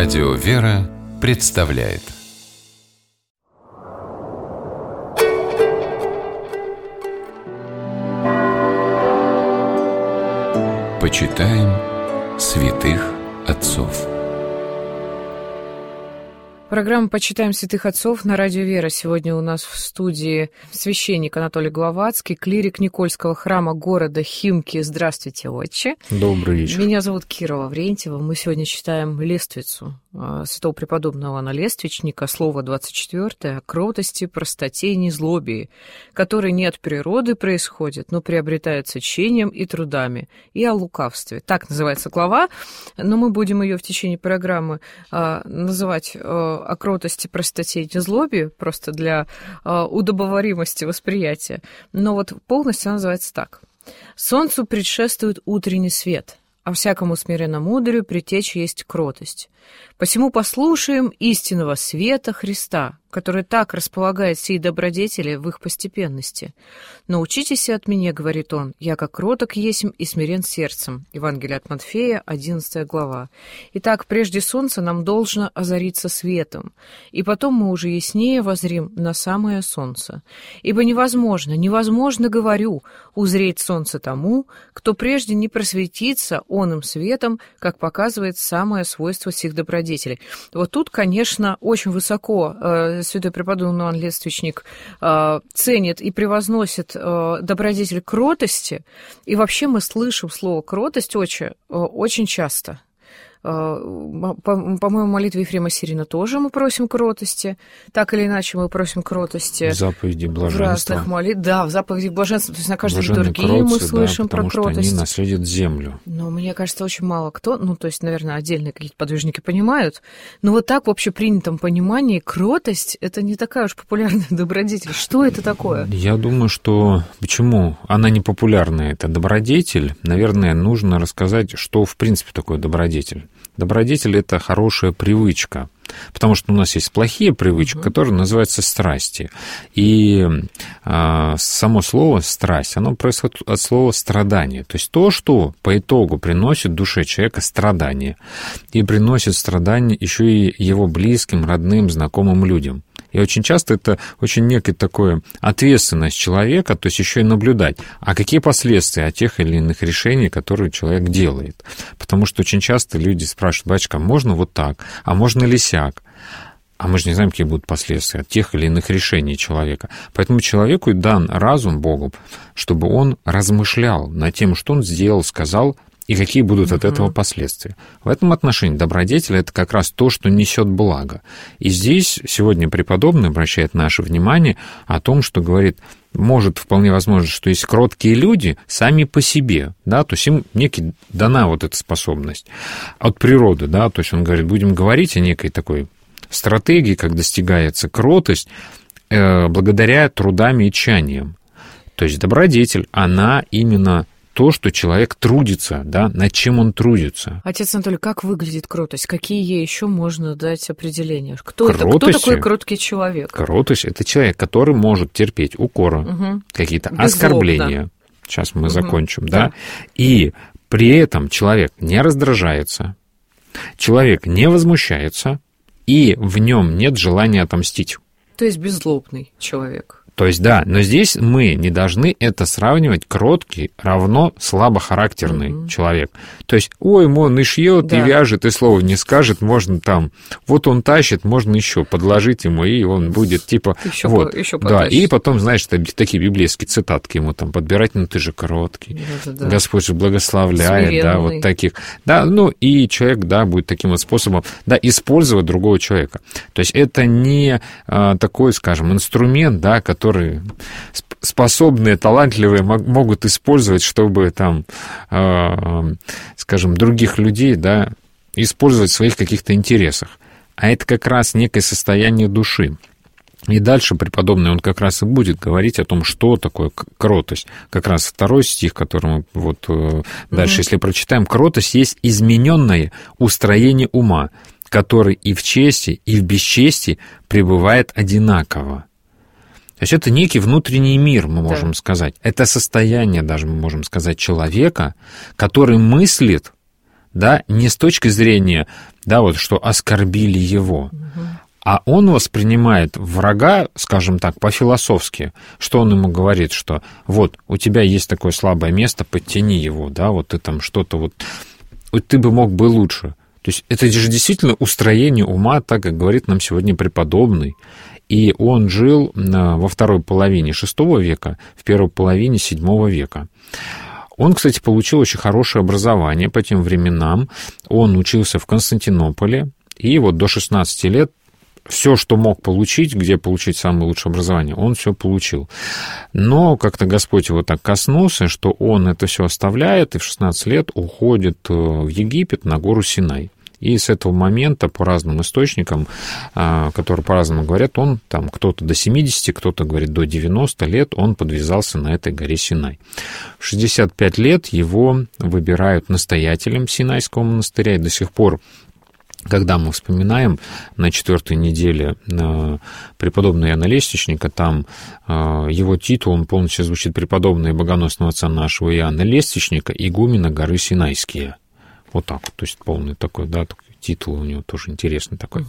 Радио «Вера» представляет. Почитаем святых отцов. Программа «Почитаем святых отцов» на Радио «Вера». Сегодня у нас в студии священник Анатолий Гловацкий, клирик Никольского храма города Химки. Здравствуйте, отче. Добрый вечер. Меня зовут Кира Лаврентьева. Мы сегодня читаем лествицу святого преподобного Иоанна Лествичника, слово 24, о кротости, простоте и незлобии, которые не от природы происходят, но приобретаются чением и трудами, и о лукавстве. Так называется глава, но мы будем ее в течение программы называть о кротости, простоте и незлобии, просто для удобоваримости восприятия. Но вот полностью она называется так. «Солнцу предшествует утренний свет, а всякому смиренному мудрию предтеча есть кротость. Посему послушаем истинного света Христа, который так располагает сей добродетели в их постепенности. Научитесь от меня, говорит он, яко кроток есмь и смирен сердцем». Евангелие от Матфея, 11 глава. Итак, прежде солнца нам должно озариться светом, и потом мы уже яснее воззрим на самое солнце. Ибо невозможно, говорю, узреть солнце тому, кто прежде не просветится оным светом, как показывает самое свойство сих добродетелей. Вот тут, конечно, очень высоко святой преподобный Иоанн Лествичник ценит и превозносит добродетель кротости. И вообще мы слышим слово «кротость» очень часто. По-моему, молитве Ефрема Сирина тоже мы просим кротости. Так или иначе мы просим кротости. В заповеди блаженства. В разных молитвах. Да, в заповеди блаженства. То есть на каждой литургии мы слышим про кротость. Потому что они наследуют землю. Но мне кажется, очень мало кто, то есть, наверное, отдельные какие-то подвижники понимают. Но вот так в общепринятом понимании кротость – это не такая уж популярная добродетель. Что это такое? Я думаю, что почему она не популярная, это добродетель. Наверное, нужно рассказать, что в принципе такое добродетель. Добродетель – это хорошая привычка, потому что у нас есть плохие привычки, которые называются страсти. И само слово «страсть», оно происходит от слова «страдание». То есть то, что по итогу приносит душе человека страдания. И приносит страдания еще и его близким, родным, знакомым людям. И очень часто это очень некая такая ответственность человека, то есть еще и наблюдать, а какие последствия от тех или иных решений, которые человек делает. Потому что очень часто люди спрашивают: батюшка, можно вот так, а можно ли сяк? А мы же не знаем, какие будут последствия от тех или иных решений человека. Поэтому человеку и дан разум Богом, чтобы он размышлял над тем, что он сделал, сказал, и какие будут от этого последствия. В этом отношении добродетель – это как раз то, что несет благо. И здесь сегодня преподобный обращает наше внимание о том, что говорит, может вполне возможно, что есть кроткие люди сами по себе, да, то есть им некий дана вот эта способность от природы, да, то есть он говорит, будем говорить о некой такой стратегии, как достигается кротость благодаря трудам и чаяниям. То есть добродетель, она именно то, что человек трудится, да, над чем он трудится. Отец Анатолий, как выглядит кротость? Какие ей еще можно дать определения? Кто такой кроткий человек? Кротость – это человек, который может терпеть укоры, какие-то оскорбления. Сейчас мы закончим, да. И при этом человек не раздражается, человек не возмущается, и в нем нет желания отомстить. То есть беззлобный человек. То есть, да, но здесь мы не должны это сравнивать кроткий равно слабохарактерный человек. То есть, ой, он и шьет, и вяжет, и слова не скажет, можно там, вот он тащит, можно еще подложить ему, и он будет типа... Еще да, и потом, знаешь, такие библейские цитатки ему там подбирать, ты же кроткий, Господь же благословляет, смиренный. Да, вот таких. Да, и человек, да, будет таким вот способом, да, использовать другого человека. То есть, это не такой, скажем, инструмент, да, который способные, талантливые могут использовать, чтобы там, скажем, других людей, да, использовать в своих каких-то интересах. А это как раз некое состояние души. И дальше преподобный, он как раз и будет говорить о том, что такое кротость. Как раз 2 стих, который мы дальше, если прочитаем, кротость есть измененное устроение ума, который и в чести, и в бесчестии пребывает одинаково. То есть это некий внутренний мир, мы можем сказать. Это состояние, даже мы можем сказать, человека, который мыслит да, не с точки зрения, да, вот что оскорбили его, а он воспринимает врага, скажем так, по-философски, что он ему говорит, что вот у тебя есть такое слабое место, подтяни его, да, вот ты там что-то вот ты бы мог бы лучше. То есть это же действительно устроение ума, так как говорит нам сегодня преподобный. И он жил во второй половине VI века, в первой половине VII века. Он, кстати, получил очень хорошее образование по тем временам. Он учился в Константинополе, и вот до 16 лет все, что мог получить, где получить самое лучшее образование, он все получил. Но как-то Господь его так коснулся, что он это все оставляет и в 16 лет уходит в Египет на гору Синай. И с этого момента по разным источникам, которые по-разному говорят, он там кто-то до 70, кто-то говорит до 90 лет, он подвязался на этой горе Синай. В 65 лет его выбирают настоятелем Синайского монастыря, и до сих пор, когда мы вспоминаем на 4-й неделе преподобного Иоанна Лестничника, там его титул, он полностью звучит: преподобный богоносного отца нашего Иоанна Лестничника, игумена горы Синайские. Вот так вот, то есть полный такой, да, титул у него тоже интересный такой.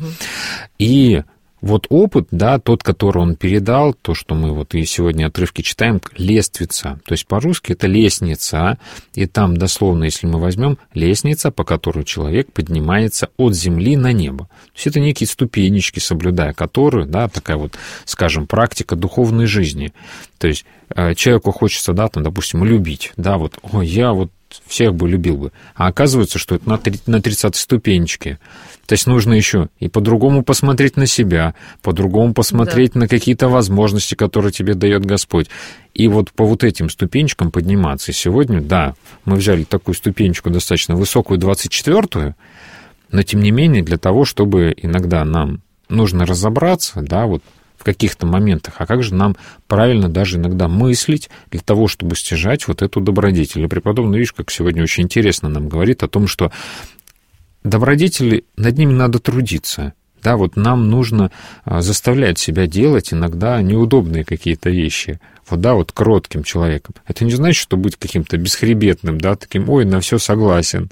И вот опыт, да, тот, который он передал, то, что мы вот и сегодня отрывки читаем, лествица, то есть по-русски это лестница, и там дословно, если мы возьмем, лестница, по которой человек поднимается от земли на небо. То есть это некие ступенечки, соблюдая которые, да, такая вот, скажем, практика духовной жизни. То есть человеку хочется, да, там, допустим, любить, да, вот, ой, я вот всех бы любил бы. А оказывается, что это на 30-й ступенечке. То есть нужно еще и по-другому посмотреть на себя, по-другому посмотреть на какие-то возможности, которые тебе дает Господь. И вот по вот этим ступенечкам подниматься. И сегодня, да, мы взяли такую ступенечку достаточно высокую, 24-ю, но тем не менее для того, чтобы иногда нам нужно разобраться, да, вот в каких-то моментах, а как же нам правильно даже иногда мыслить для того, чтобы стяжать вот эту добродетель. И преподобный, видишь, как сегодня очень интересно нам говорит о том, что добродетели, над ними надо трудиться. Да, вот нам нужно заставлять себя делать иногда неудобные какие-то вещи. Вот, да, вот кротким человеком. Это не значит, что быть каким-то бесхребетным, да, таким, ой, на все согласен.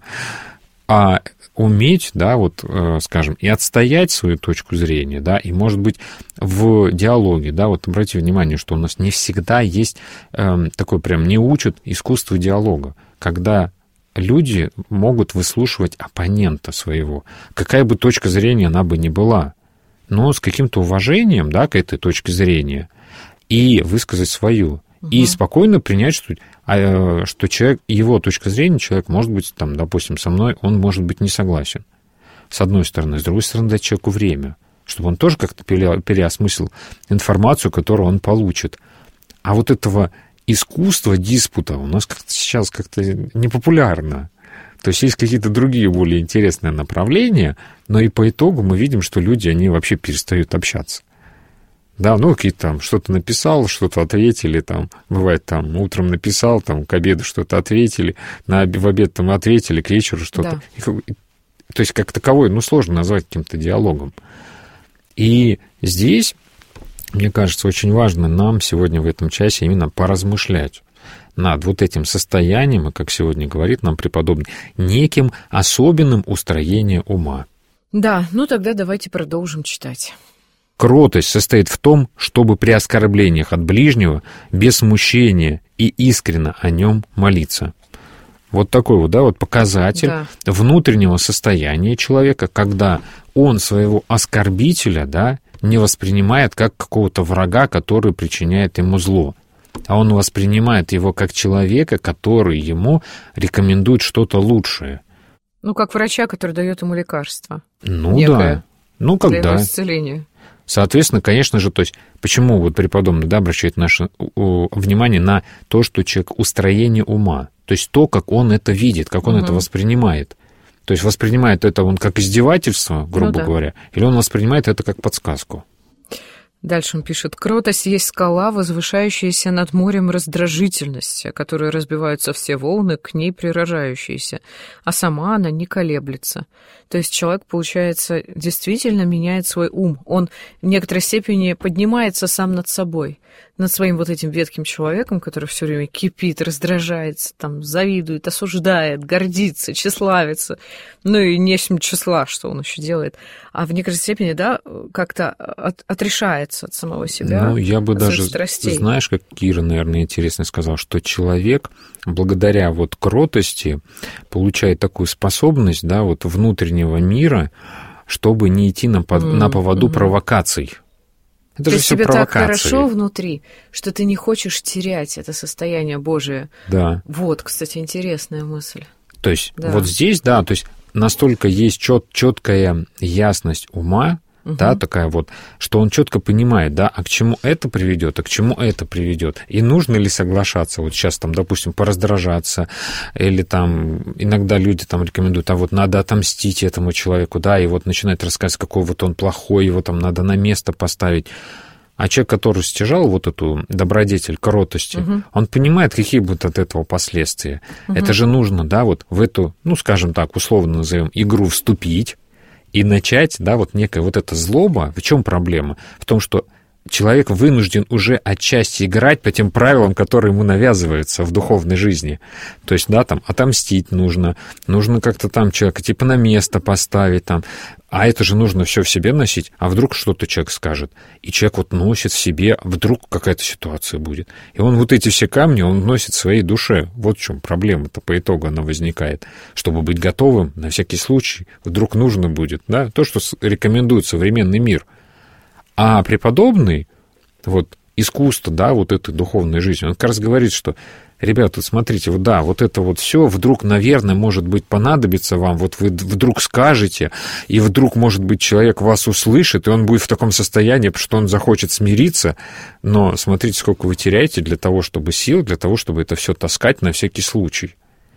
А уметь, да, вот, скажем, и отстоять свою точку зрения, да, и, может быть, в диалоге, да, вот обратите внимание, что у нас не всегда есть такой прям, не учат искусству диалога, когда люди могут выслушивать оппонента своего, какая бы точка зрения она бы ни была, но с каким-то уважением, да, к этой точке зрения, и высказать свою, и спокойно принять, что человек, его точка зрения, человек может быть, там, допустим, со мной, он может быть не согласен. С одной стороны. С другой стороны, дать человеку время, чтобы он тоже как-то переосмыслил информацию, которую он получит. А вот этого искусства диспута у нас как-то сейчас как-то непопулярно. То есть есть какие-то другие более интересные направления, но и по итогу мы видим, что люди, они вообще перестают общаться. Да, ну, какие-то там, что-то написал, что-то ответили, там, бывает, там, утром написал, там, к обеду что-то ответили, в обед там ответили, к вечеру что-то. Да. То есть, как таковое, ну, сложно назвать каким-то диалогом. И здесь, мне кажется, очень важно нам сегодня в этом часе именно поразмышлять над вот этим состоянием, и, как сегодня говорит нам преподобный, неким особенным устроением ума. Да, ну тогда давайте продолжим читать. Кротость состоит в том, чтобы при оскорблениях от ближнего без смущения и искренно о нем молиться. Вот такой вот, да, вот показатель внутреннего состояния человека, когда он своего оскорбителя, да, не воспринимает как какого-то врага, который причиняет ему зло, а он воспринимает его как человека, который ему рекомендует что-то лучшее. Ну, как врача, который дает ему лекарство. Ну да. Ну, когда. Для его исцеления. Соответственно, конечно же, то есть, почему вот преподобный, да, обращает наше внимание на то, что человек устроение ума, то есть то, как он это видит, как он это воспринимает. То есть воспринимает это он как издевательство, грубо говоря, или он воспринимает это как подсказку? Дальше он пишет: «Кротость есть скала, возвышающаяся над морем раздражительности, о которой разбиваются все волны, к ней приражающиеся, а сама она не колеблется». То есть человек, получается, действительно меняет свой ум. Он в некоторой степени поднимается сам над собой, над своим вот этим ветхим человеком, который все время кипит, раздражается, там, завидует, осуждает, гордится, тщеславится. Ну и не с числа, что он еще делает. А в некоторой степени, да, как-то отрешается от самого себя. Ну, я бы даже, страстей. Знаешь, как Кира, наверное, интересно сказал, что человек благодаря вот кротости получает такую способность, да, вот внутреннего мира, чтобы не идти на поводу провокаций. Это же все провокации. Так хорошо внутри, что ты не хочешь терять это состояние Божие. Да. Вот, кстати, интересная мысль. То есть вот здесь, да, то есть настолько есть четкая ясность ума, да, такая вот, что он четко понимает, да, а к чему это приведет, а к чему это приведет. И нужно ли соглашаться, вот сейчас там, допустим, пораздражаться, или там иногда люди там рекомендуют, а вот надо отомстить этому человеку, да, и вот начинает рассказывать, какой вот он плохой, его там надо на место поставить. А человек, который стяжал вот эту добродетель кротости, он понимает, какие будут от этого последствия. Это же нужно, да, вот в эту, ну, скажем так, условно назовем, игру вступить, и начать, да, вот некая вот эта злоба. В чем проблема? В том, что человек вынужден уже отчасти играть по тем правилам, которые ему навязываются в духовной жизни. То есть, да, там, отомстить нужно как-то там человека типа на место поставить, там, а это же нужно все в себе носить, а вдруг что-то человек скажет. И человек вот носит в себе, вдруг какая-то ситуация будет. И он вот эти все камни, он носит в своей душе. Вот в чем проблема-то по итогу она возникает. Чтобы быть готовым, на всякий случай, вдруг нужно будет, да, то, что рекомендует современный мир. А преподобный, вот искусство, да, вот этой духовной жизни, он как раз говорит, что, ребята, смотрите, вот да, вот это вот все вдруг, наверное, может быть, понадобится вам, вот вы вдруг скажете, и вдруг, может быть, человек вас услышит, и он будет в таком состоянии, что он захочет смириться, но смотрите, сколько вы теряете для того, чтобы сил, для того, чтобы это все таскать на всякий случай.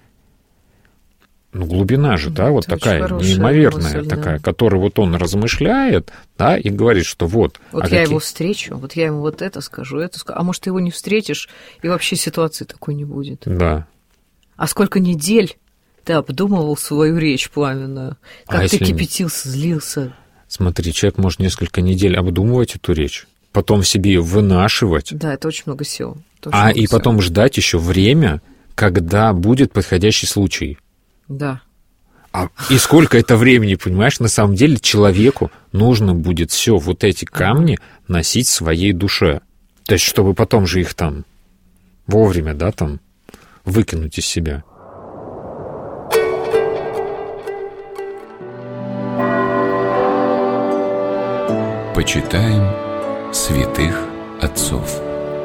Ну, глубина же, да, вот такая неимоверная, мысль, такая, да, которую вот он размышляет, да, и говорит, что вот... Вот я его встречу, вот я ему вот это скажу, а может, ты его не встретишь, и вообще ситуации такой не будет. Да. А сколько недель ты обдумывал свою речь пламенную, как ты кипятился, злился. Смотри, человек может несколько недель обдумывать эту речь, потом в себе ее вынашивать. Да, это очень много сил. И потом ждать еще время, когда будет подходящий случай. Да. И сколько это времени, понимаешь, на самом деле человеку нужно будет все вот эти камни носить в своей душе. То есть, чтобы потом же их там вовремя, да, там выкинуть из себя. Почитаем святых отцов.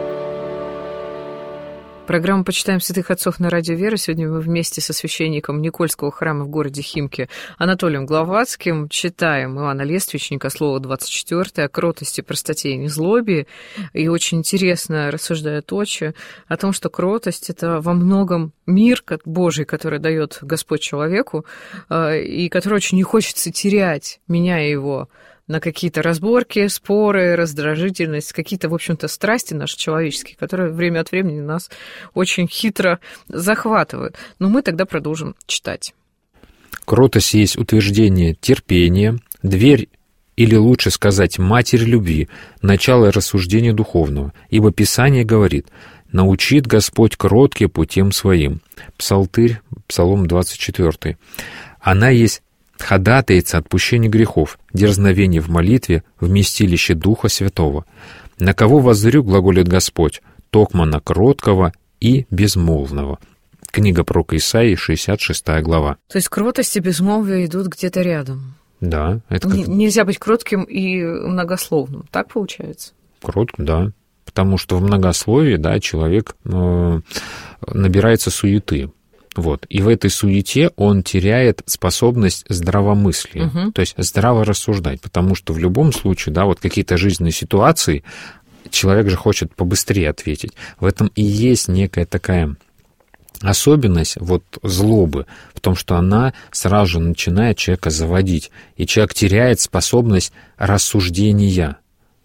Программу «Почитаем святых отцов» на Радио Вера. Сегодня мы вместе со священником Никольского храма в городе Химки Анатолием Гловацким читаем Иоанна Лествичника, слово 24, о кротости, простоте и незлобии. И очень интересно рассуждает отче о том, что кротость – это во многом мир Божий, который дает Господь человеку, и который очень не хочется терять, меняя его на какие-то разборки, споры, раздражительность, какие-то, в общем-то, страсти наши человеческие, которые время от времени нас очень хитро захватывают. Но мы тогда продолжим читать. Кротость есть утверждение терпения, дверь, или лучше сказать, матерь любви, начало рассуждения духовного, ибо Писание говорит: «Научит Господь кротке путем своим». Псалтырь, Псалом 24. Она есть ходатайца отпущения грехов, дерзновение в молитве, вместилище Духа Святого. На кого воззрю, глаголит Господь, токмо на кроткого и безмолвного. Книга пророка Исаии, 66 глава. То есть кротость и безмолвие идут где-то рядом. Да. Это нельзя быть кротким и многословным. Так получается? Кротким, да. Потому что в многословии, да, человек набирается суеты. Вот. И в этой суете он теряет способность здравомыслия, то есть здраво рассуждать, потому что в любом случае, да, вот какие-то жизненные ситуации, человек же хочет побыстрее ответить. В этом и есть некая такая особенность вот злобы, в том, что она сразу же начинает человека заводить, и человек теряет способность рассуждения.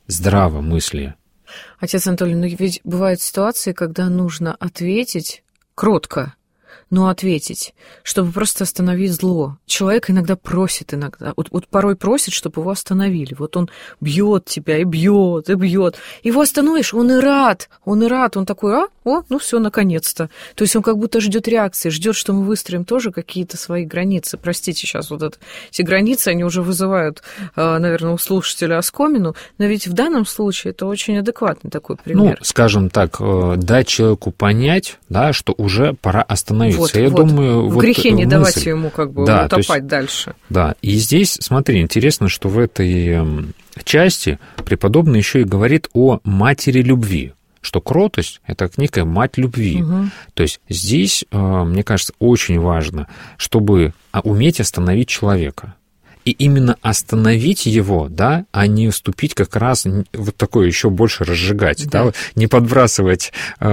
здравомыслие. Отец Анатолий, но ведь бывают ситуации, когда нужно ответить кротко, но ответить, чтобы просто остановить зло. Человек иногда просит, вот порой просит, чтобы его остановили. Вот он бьет тебя и бьет, и бьет. Его остановишь, он и рад, он такой, ну все, наконец-то. То есть он как будто ждет реакции, ждет, что мы выстроим тоже какие-то свои границы. Простите, сейчас эти границы, они уже вызывают, наверное, у слушателя оскомину, но ведь в данном случае это очень адекватный такой пример. Ну, скажем так, дать человеку понять, да, что уже пора остановиться. Я думаю, в грехе не мысль. Давать ему утопать дальше. Да, и здесь, смотри, интересно, что в этой части преподобный еще и говорит о матери любви, что кротость – это некая мать любви. Угу. То есть здесь, мне кажется, очень важно, чтобы уметь остановить человека. И именно остановить его, да, а не вступить как раз вот такое еще больше разжигать, да, не подбрасывать,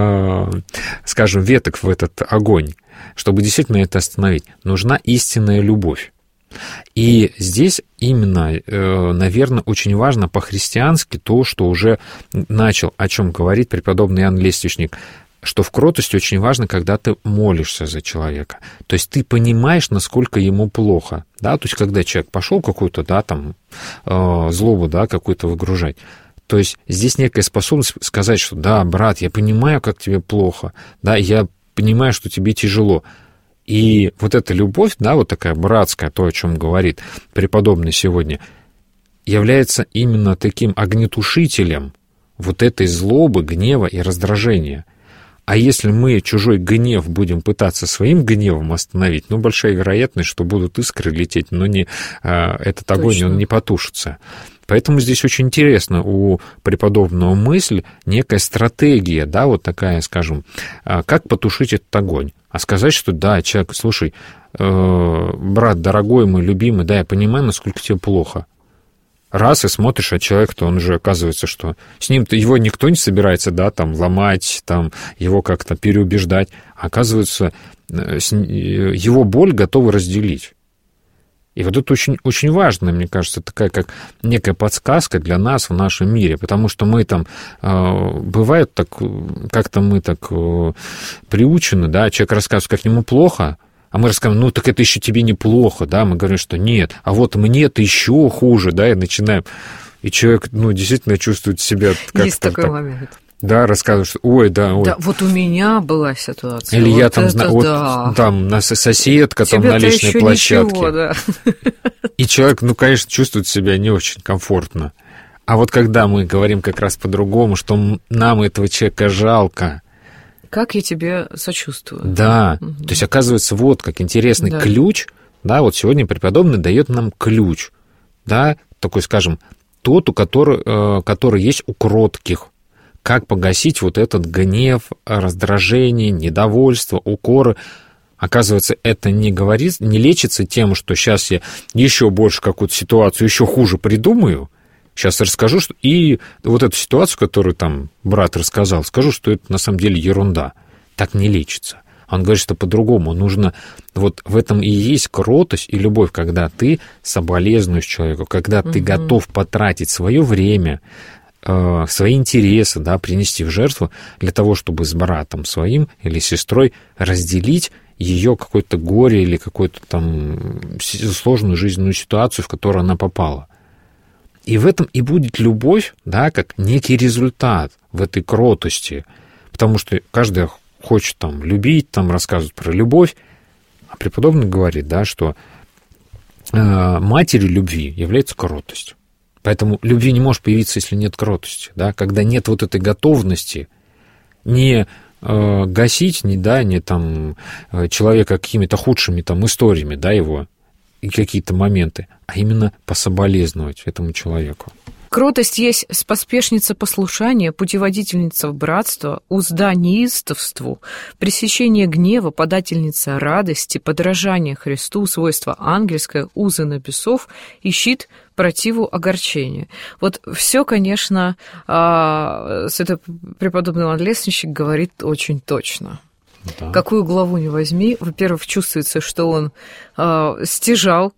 скажем, веток в этот огонь. Чтобы действительно это остановить, нужна истинная любовь. И здесь именно, наверное, очень важно по-христиански то, что уже начал, о чем говорит преподобный Иоанн Лествичник, что в кротости очень важно, когда ты молишься за человека. То есть ты понимаешь, насколько ему плохо. Да? То есть когда человек пошел какую-то, да, там, злобу, да, какую-то выгружать, то есть здесь некая способность сказать, что да, брат, я понимаю, как тебе плохо, да, я понимаю, что тебе тяжело. И вот эта любовь, да, вот такая братская, то, о чем говорит преподобный сегодня, является именно таким огнетушителем вот этой злобы, гнева и раздражения. А если мы чужой гнев будем пытаться своим гневом остановить, большая вероятность, что будут искры лететь, но этот огонь, точно, он не потушится. Поэтому здесь очень интересно у преподобного мысль, некая стратегия, да, вот такая, скажем, как потушить этот огонь. А сказать, что да, человек, слушай, брат, дорогой мой, любимый, да, я понимаю, насколько тебе плохо. Раз и смотришь, а человек-то, он уже оказывается, что с ним-то его никто не собирается, да, там, ломать, там, его как-то переубеждать. А оказывается, его боль готовы разделить. И вот это очень, очень важно, мне кажется, такая как некая подсказка для нас в нашем мире, потому что мы там, бывает так, как-то мы так приучены, да, человек рассказывает, как ему плохо, а мы рассказываем, так это еще тебе неплохо, да, мы говорим, что нет, а вот мне-то еще хуже, да, и начинаем, и человек, действительно чувствует себя как-то... Есть такой момент. Да, рассказывают, что ой. Да, вот у меня была ситуация. Или вот я там знаю, да. Там соседка там на личной площадке. Ничего, да. И человек, конечно, чувствует себя не очень комфортно. А вот когда мы говорим как раз по-другому, что нам этого человека жалко. Как я тебе сочувствую. Да, то есть оказывается, вот как интересный ключ, да, вот сегодня преподобный дает нам ключ, да, такой, скажем, тот, который есть у кротких. Как погасить вот этот гнев, раздражение, недовольство, укоры. Оказывается, это не лечится тем, что сейчас я еще больше какую-то ситуацию еще хуже придумаю, сейчас расскажу, и вот эту ситуацию, которую там брат рассказал, скажу, что это на самом деле ерунда. Так не лечится. Он говорит, что по-другому нужно... Вот в этом и есть кротость и любовь, когда ты соболезнуешь человеку, когда ты готов потратить свое время, свои интересы, да, принести в жертву для того, чтобы с братом своим или сестрой разделить ее какое-то горе или какую-то там сложную жизненную ситуацию, в которую она попала. И в этом и будет любовь, да, как некий результат в этой кротости, потому что каждый хочет там любить, там рассказывать про любовь, а преподобный говорит, да, что матерью любви является кротость. Поэтому любви не может появиться, если нет кротости, да, когда нет вот этой готовности не гасить, не там человека какими-то худшими там историями, да, его и какие-то моменты, а именно пособолезновать этому человеку. Кротость есть споспешница послушания, путеводительница в братство, узда неистовству, пресечение гнева, подательница радости, подражание Христу, свойство ангельское, узы на бесов и щит противу огорчения. Вот все, конечно, преподобный Иоанн Лествичник говорит очень точно. Да. Какую главу ни возьми, во-первых, чувствуется, что он стяжал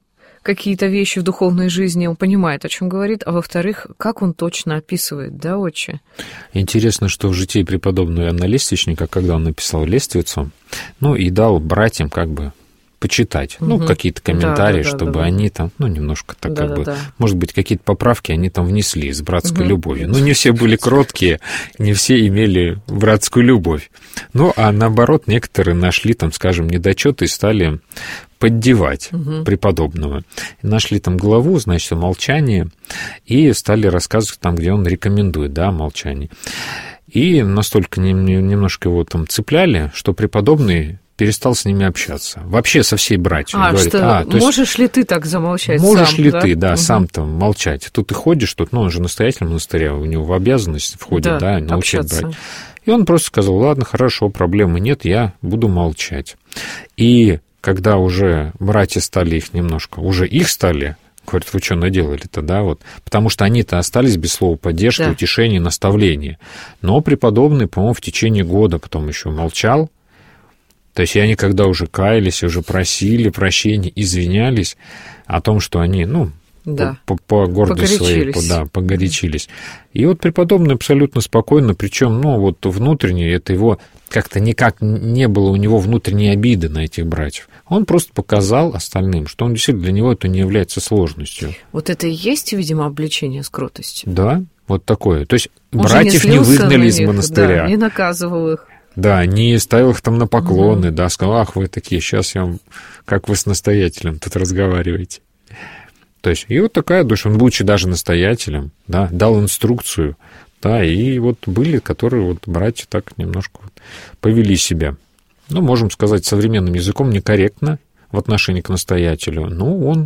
какие-то вещи в духовной жизни, он понимает, о чем говорит, а во-вторых, как он точно описывает, да, отче? Интересно, что в житии преподобного Иоанна Лествичника, когда он написал лествицу, и дал братьям как бы почитать, какие-то комментарии, чтобы они там, немножко так может быть, какие-то поправки они там внесли с братской любовью. Не все были кроткие, не все имели братскую любовь. А наоборот, некоторые нашли там, скажем, недочеты и стали поддевать преподобного. Нашли там главу, значит, о молчании, и стали рассказывать там, где он рекомендует, молчание. И настолько немножко его там цепляли, что преподобный перестал с ними общаться. Вообще со всей братьей. Говорит, можешь ли ты так замолчать можешь ли ты, сам там молчать? Тут ты ходишь, он же настоятель монастыря, у него в обязанность входит, научать брать. И он просто сказал, ладно, хорошо, проблемы нет, я буду молчать. И когда уже братья стали их немножко, говорят, вы что наделали-то, потому что они-то остались без слова поддержки, утешения, наставления. Но преподобный, по-моему, в течение года потом еще молчал. То есть они когда уже каялись, уже просили прощения, извинялись о том, что они, по гордости своей, погорячились. И преподобный абсолютно спокойно, причем, внутренне, это его как-то никак не было у него внутренней обиды на этих братьев. Он просто показал остальным, что он действительно для него это не является сложностью. Вот это и есть, видимо, обличение с кротостью. Да, вот такое. То есть братьев не выгнали из монастыря. Не наказывал их. Да, не ставил их там на поклоны, сказал, ах, вы такие, сейчас я вам, как вы с настоятелем тут разговариваете. То есть, и такая душа, он, будучи даже настоятелем, дал инструкцию, и были, которые братья так немножко повели себя. Можем сказать, современным языком некорректно в отношении к настоятелю, но он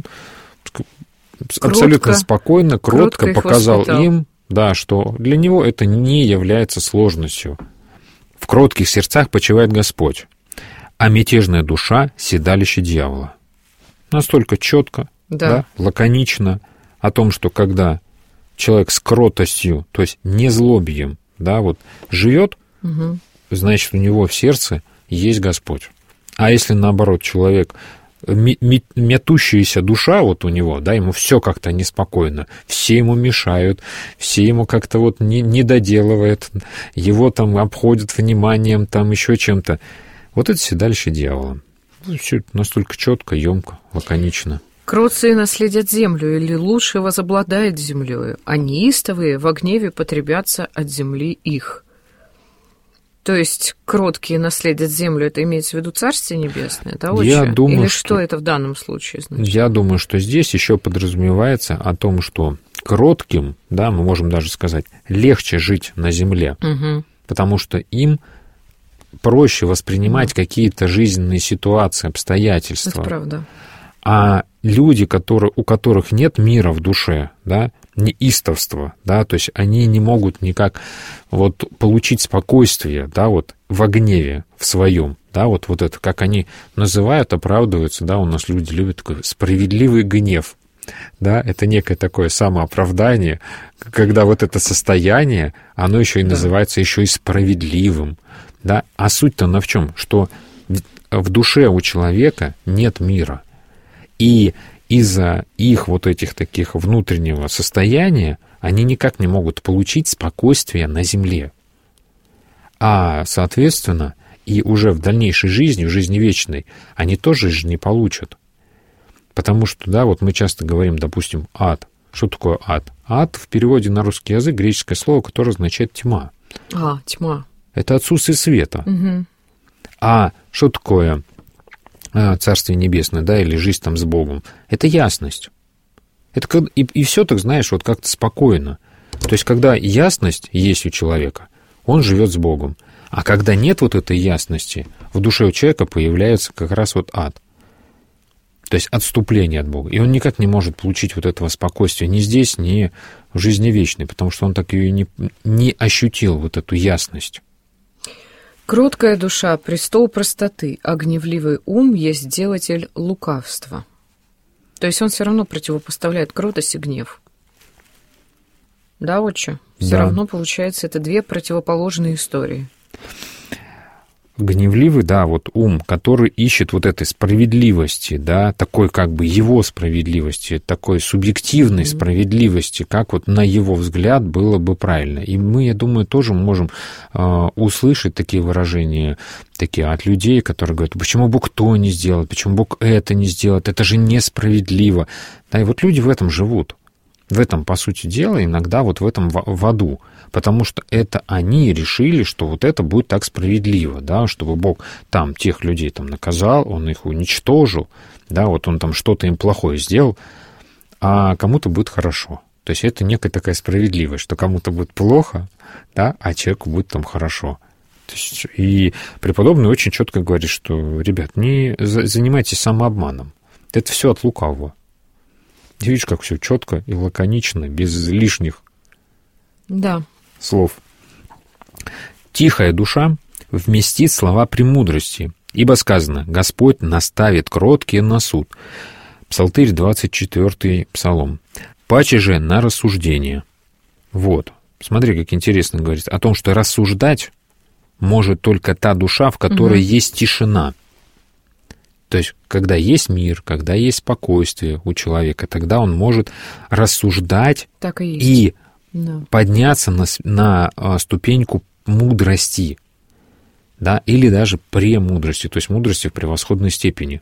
абсолютно спокойно, кротко показал им, что для него это не является сложностью. В кротких сердцах почивает Господь, а мятежная душа — седалище дьявола. Настолько четко, лаконично о том, что когда человек с кротостью, то есть не злобием, живет, значит, у него в сердце есть Господь. А если, наоборот, человек метущаяся душа у него, ему все как-то неспокойно, все ему мешают, все ему как-то не доделывают, его там обходят вниманием, там еще чем-то. Это седалище дьявола. Все настолько четко, емко, лаконично. Кротцы наследят землю, или лучше возобладает землею, а неистовые во гневе потребятся от земли их. То есть кроткие наследят землю, это имеется в виду Царствие Небесное, отче? Я думаю, или что это в данном случае значит? Я думаю, что здесь еще подразумевается о том, что кротким, мы можем даже сказать, легче жить на земле, потому что им проще воспринимать какие-то жизненные ситуации, обстоятельства. Это правда. А люди, у которых нет мира в душе, неистовства, то есть они не могут никак получить спокойствие, во гневе в своем, это, как они называют, оправдываются, у нас люди любят такой справедливый гнев, это некое такое самооправдание, когда это состояние, оно еще и называется еще и справедливым, а суть-то она в чем? Что в душе у человека нет мира, и из-за их этих таких внутреннего состояния они никак не могут получить спокойствие на земле. А, соответственно, и уже в дальнейшей жизни, в жизни вечной, они тоже же не получат. Потому что, мы часто говорим, допустим, ад. Что такое ад? Ад в переводе на русский язык греческое слово, которое означает тьма. Тьма. Это отсутствие света. А что такое Царствие Небесное, или жизнь там с Богом? Это ясность. Это и все так, знаешь, как-то спокойно. То есть, когда ясность есть у человека, он живет с Богом. А когда нет этой ясности, в душе у человека появляется как раз ад. То есть отступление от Бога. И он никак не может получить этого спокойствия ни здесь, ни в жизни вечной, потому что он так ее не ощутил, эту ясность. Кроткая душа — престол простоты, а гневливый ум есть делатель лукавства. То есть он все равно противопоставляет кротость и гнев. Отче? Все равно, получается, это две противоположные истории. Гневливый, да, вот ум, который ищет вот этой справедливости, да, такой как бы его справедливости, такой субъективной справедливости, как вот на его взгляд было бы правильно. И мы, я думаю, тоже можем услышать такие выражения такие от людей, которые говорят, почему Бог то не сделает, почему Бог это не сделает, это же несправедливо. Да, и вот люди в этом живут. В этом, по сути дела, иногда вот в этом в аду. Потому что это они решили, что вот это будет так справедливо, да, чтобы Бог там тех людей там наказал, Он их уничтожил, да, вот Он там что-то им плохое сделал, а кому-то будет хорошо. То есть это некая такая справедливость, что кому-то будет плохо, да, а человеку будет там хорошо. То есть, и преподобный очень четко говорит, что, ребят, не занимайтесь самообманом. Это все от лукавого. Ты видишь, как все четко и лаконично, без лишних слов. «Тихая душа вместит слова премудрости, ибо сказано, Господь наставит кроткие на суд». Псалтырь, 24 псалом. «Паче же на рассуждение». Вот. Смотри, как интересно говорит о том, что рассуждать может только та душа, в которой есть тишина. То есть, когда есть мир, когда есть спокойствие у человека, тогда он может рассуждать и подняться на ступеньку мудрости, да, или даже премудрости, то есть мудрости в превосходной степени.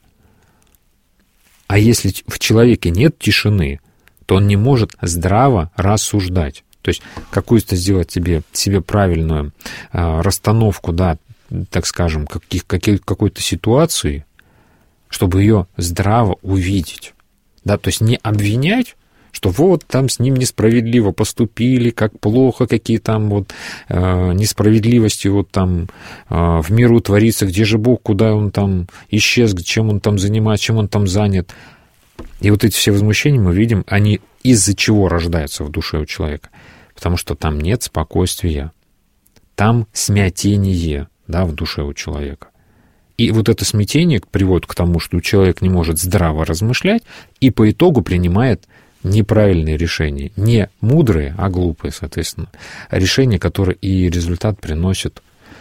А если в человеке нет тишины, то он не может здраво рассуждать. То есть какую-то сделать себе правильную расстановку, да, так скажем, какой-то ситуации, чтобы ее здраво увидеть. Да, то есть не обвинять, что вот там с ним несправедливо поступили, как плохо, какие там вот несправедливости вот там в миру творится, где же Бог, куда он там исчез, чем он там занимается, чем он там занят. И вот эти все возмущения мы видим, они из-за чего рождаются в душе у человека? Потому что там нет спокойствия, там смятение, да, в душе у человека. И вот это смятение приводит к тому, что человек не может здраво размышлять и по итогу принимает неправильные решения. Не мудрые, а глупые, соответственно. Решения, которые и результат приносят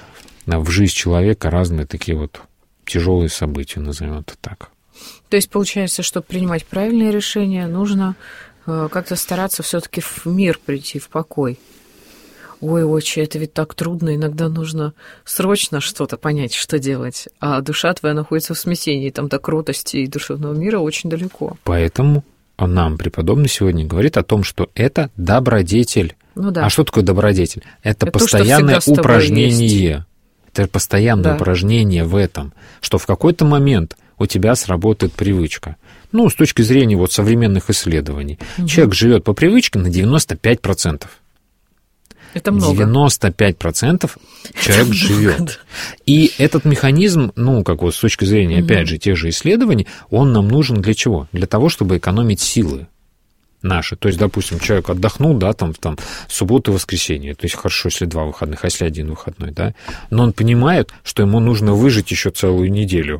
в жизнь человека разные такие вот тяжелые события, назовем это так. То есть получается, чтобы принимать правильные решения, нужно как-то стараться все-таки в мир прийти, в покой. Ой, отче, это ведь так трудно, иногда нужно срочно что-то понять, что делать, а душа твоя находится в смятении, там до кротости и душевного мира очень далеко. Поэтому нам преподобный сегодня говорит о том, что это добродетель. Ну да. А что такое добродетель? Это постоянное упражнение. Это постоянное упражнение в этом, что в какой-то момент у тебя сработает привычка. Ну, с точки зрения вот современных исследований. Человек живет по привычке на 95%. Это много. 95% человек живет. И этот механизм, ну, как вот с точки зрения, опять же, тех же исследований, он нам нужен для чего? Для того, чтобы экономить силы наши. То есть, допустим, человек отдохнул, да, там субботу и воскресенье. То есть, хорошо, если 2 выходных, а если 1 выходной, да. Но он понимает, что ему нужно выжить еще целую неделю.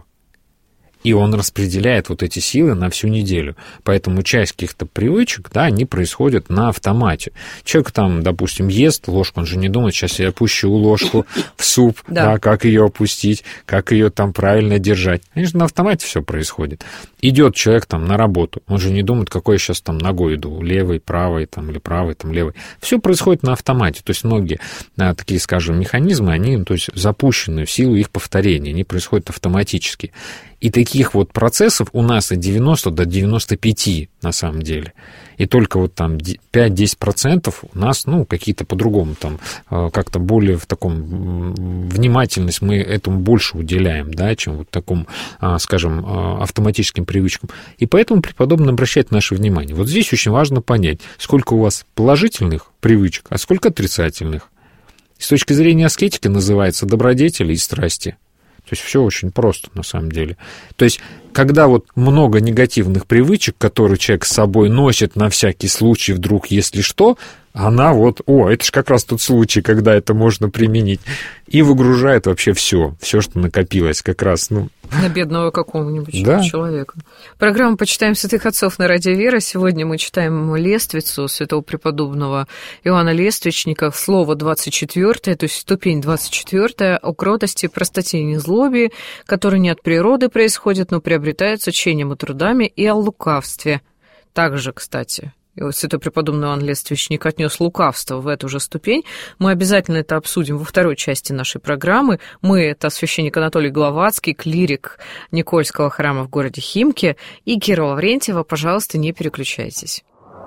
И он распределяет вот эти силы на всю неделю. Поэтому часть каких-то привычек, да, они происходят на автомате. Человек там, допустим, ест ложку, он же не думает, сейчас я опущу ложку в суп, да, как ее опустить, как ее там правильно держать. Конечно, на автомате все происходит. Идет человек там на работу, он же не думает, какой я сейчас там ногой иду, левой, правой, там, или правой, там, левой. Все происходит на автомате. То есть многие такие, скажем, механизмы, они, то есть, запущены в силу их повторения, они происходят автоматически. И таких вот процессов у нас от 90 до 95 на самом деле. И только вот там 5-10% у нас, ну, какие-то по-другому там, как-то более в таком внимательность мы этому больше уделяем, да, чем вот такому, скажем, автоматическим привычкам. И поэтому преподобный обращает наше внимание. Вот здесь очень важно понять, сколько у вас положительных привычек, а сколько отрицательных. С точки зрения аскетики называется добродетели и страсти. То есть все очень просто на самом деле. То есть когда вот много негативных привычек, которые человек с собой носит на всякий случай, вдруг, если что, она вот, это же как раз тот случай, когда это можно применить, и выгружает вообще все, что накопилось как раз, на бедного какого-нибудь человека. Программа «Почитаем святых отцов» на Радио Вера. Сегодня мы читаем лествицу святого преподобного Иоанна Лествичника, слово 24, то есть ступень 24, о кротости, простоте и незлобии, которые не от природы происходят, но приобретаются учением и трудами, и о лукавстве. Также, кстати, святой преподобный Иоанн Лествичник отнес лукавство в эту же ступень. Мы обязательно это обсудим во второй части нашей программы. Это священник Анатолий Гловацкий, клирик Никольского храма в городе Химки, и Кира Лаврентьева. Пожалуйста, не переключайтесь.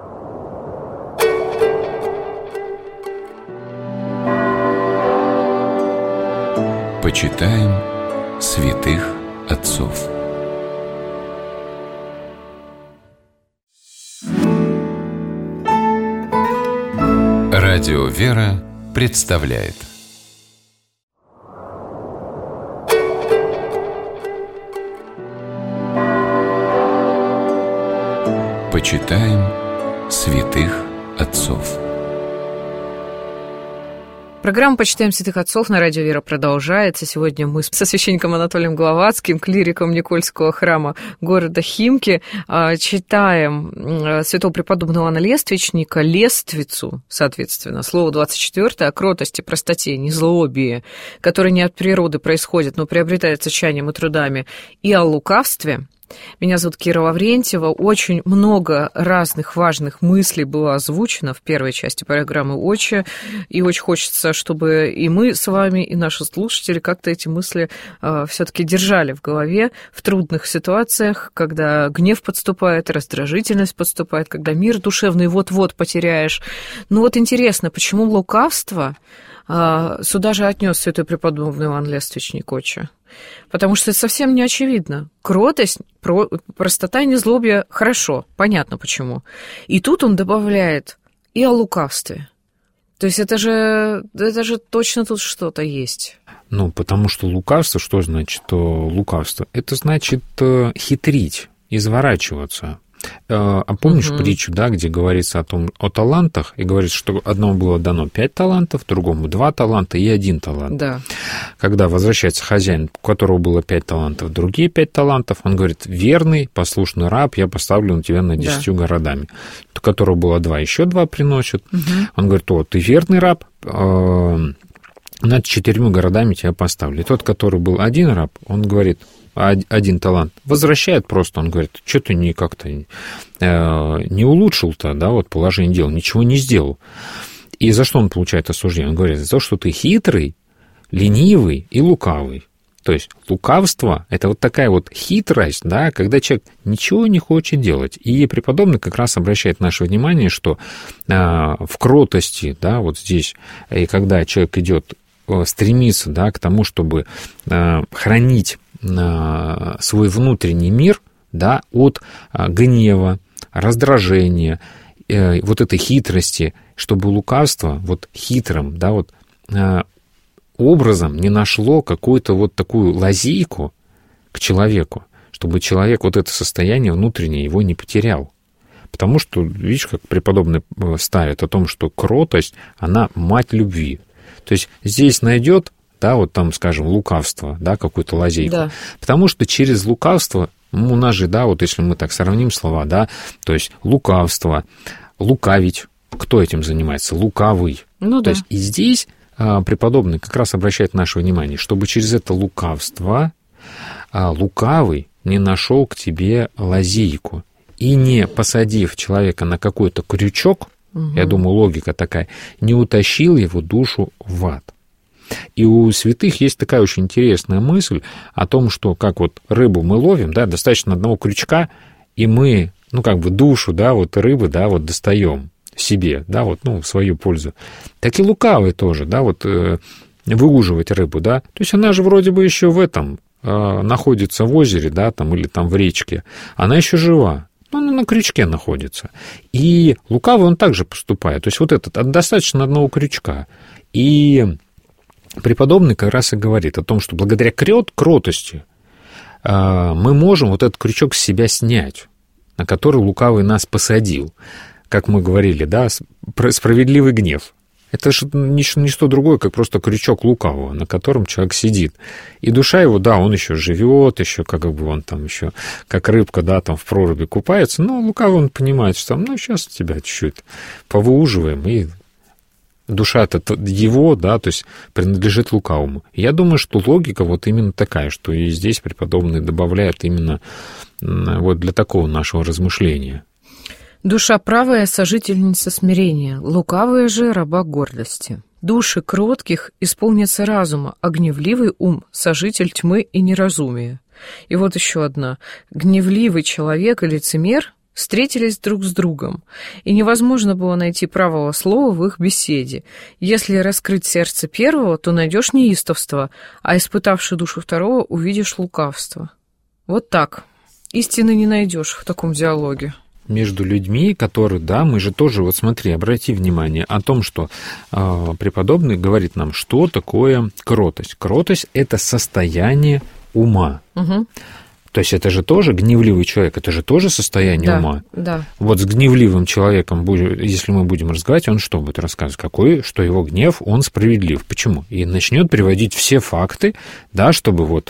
Почитаем святых отцов. Радио Вера представляет. Почитаем святых отцов. Программа «Почитаем святых отцов» на Радио Вера продолжается. Сегодня мы со священником Анатолием Гловацким, клириком Никольского храма города Химки, читаем святого преподобного Иоанна Лествичника, лествицу, соответственно, слово 24, о кротости, простоте, незлобии, которые не от природы происходят, но приобретаются чаянием и трудами, и о лукавстве. Меня зовут Кира Лаврентьева. Очень много разных важных мыслей было озвучено в первой части программы «Отче», и очень хочется, чтобы и мы с вами, и наши слушатели как-то эти мысли все-таки держали в голове в трудных ситуациях, когда гнев подступает, раздражительность подступает, когда мир душевный вот-вот потеряешь. Интересно, почему лукавство сюда же отнес святой преподобный Иоанн Лествичник, отче? Потому что это совсем не очевидно. Кротость, простота и незлобие – хорошо, понятно почему. И тут он добавляет и о лукавстве. То есть это же точно тут что-то есть. Потому что лукавство, что значит лукавство? Это значит хитрить, изворачиваться. А помнишь притчу, где говорится о талантах, и говорится, что одному было дано 5 талантов, другому 2 таланта и 1 талант. Да. Когда возвращается хозяин, у которого было 5 талантов, другие 5 талантов, он говорит: верный, послушный раб, я поставлю на тебя над 10 городами. У которого было 2, еще 2 приносят. Он говорит: ты верный раб, над 4 городами тебя поставлю. И тот, который был 1 раб, он говорит: 1 талант, возвращает просто, он говорит: что ты как-то не улучшил-то, положение дел, ничего не сделал. И за что он получает осуждение? Он говорит: за то, что ты хитрый, ленивый и лукавый. То есть лукавство – это вот такая вот хитрость, когда человек ничего не хочет делать. И преподобный как раз обращает наше внимание, что в кротости, вот здесь, и когда человек идет, стремится, к тому, чтобы хранить свой внутренний мир, от гнева, раздражения, вот этой хитрости, чтобы лукавство хитрым, образом не нашло какую-то такую лазейку к человеку, чтобы человек это состояние внутреннее его не потерял. Потому что, видишь, как преподобный ставит о том, что кротость, она мать любви. То есть здесь найдет, скажем, лукавство, какую-то лазейку. Да. Потому что через лукавство, у нас же, если мы так сравним слова, то есть лукавство, лукавить, кто этим занимается? Лукавый. То есть и здесь преподобный как раз обращает наше внимание, чтобы через это лукавство лукавый не нашел к тебе лазейку и не посадив человека на какой-то крючок, я думаю, логика такая, не утащил его душу в ад. И у святых есть такая очень интересная мысль о том, что как рыбу мы ловим, достаточно одного крючка, и мы, душу, рыбы, достаем себе, в свою пользу. Так и лукавый тоже, выуживать рыбу, То есть она же вроде бы еще в этом находится в озере, или в речке, она еще жива. Она на крючке находится. И лукавый он также поступает. То есть этот достаточно одного крючка. И преподобный как раз и говорит о том, что благодаря кротости мы можем вот этот крючок с себя снять, на который лукавый нас посадил. Как мы говорили, да, справедливый гнев. Это же ничто другое, как просто крючок лукавого, на котором человек сидит. И душа его, да, он еще живет, еще как бы он там еще, как рыбка, да, там в проруби купается, но лукавый он понимает, что ну, сейчас тебя чуть-чуть повыуживаем, и душа-то его, да, то есть принадлежит лукавому. Я думаю, что логика вот именно такая, что и здесь преподобный добавляет именно вот для такого нашего размышления. Душа правая — сожительница смирения, лукавая же — раба гордости. Души кротких исполнятся разума, а гневливый ум — сожитель тьмы и неразумия. И вот еще одна. Гневливый человек и лицемер встретились друг с другом, и невозможно было найти правого слова в их беседе. Если раскрыть сердце первого, то найдешь неистовство, а испытавший душу второго увидишь лукавство. Вот так. Истины не найдешь в таком диалоге. Между людьми, которые, да, мы же тоже, вот смотри, обрати внимание о том, что преподобный говорит нам, что такое кротость. Кротость – это состояние ума. Угу. То есть это же тоже гневливый человек, это же тоже состояние ума. Да. Вот с гневливым человеком, если мы будем разговаривать, он что будет рассказывать? Что его гнев, он справедлив. Почему? И начнет приводить все факты, да, чтобы вот